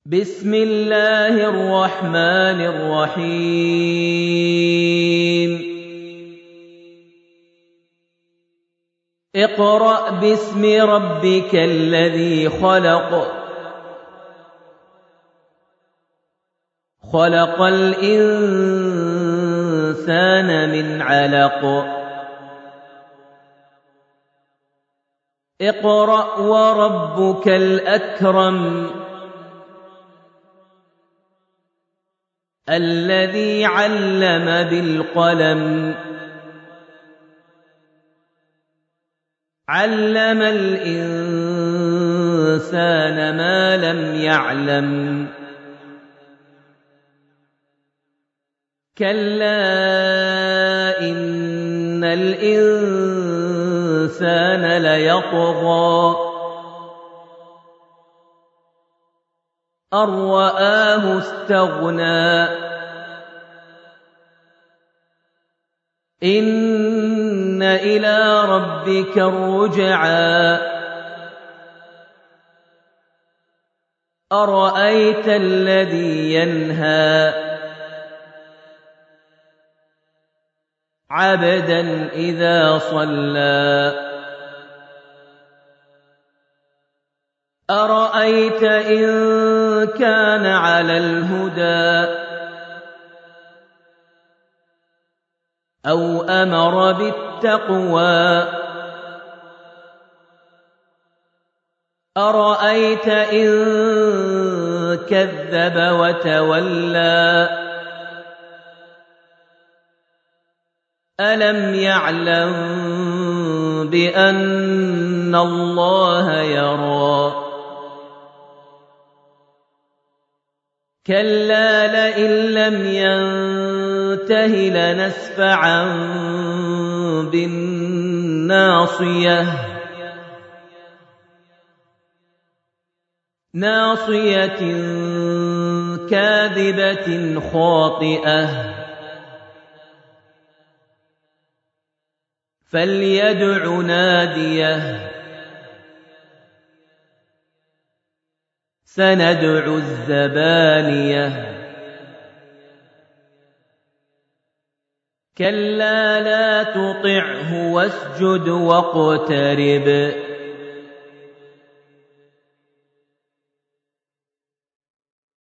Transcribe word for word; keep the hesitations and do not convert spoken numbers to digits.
بسم الله الرحمن الرحيم اقرأ باسم ربك الذي خلق خلق الإنسان من علق اقرأ وربك الأكرم الذي علم بالقلم علم الإنسان ما لم يعلم كلا إن الإنسان ليطغى أن رآه استغنى إن إلى ربك الرجعى أرأيت الذي ينهى عبدا إذا صلى أرأيت إن كان على الهدى أو أمر بالتقوى أرأيت إن كذب وتولى ألم يعلم بأن الله يرى كلا لئن لم ينته لنسفعا بالناصية ناصية كاذبة خاطئة فليدع ناديه سندع الزبانية كلا لا تطعه واسجد واقترب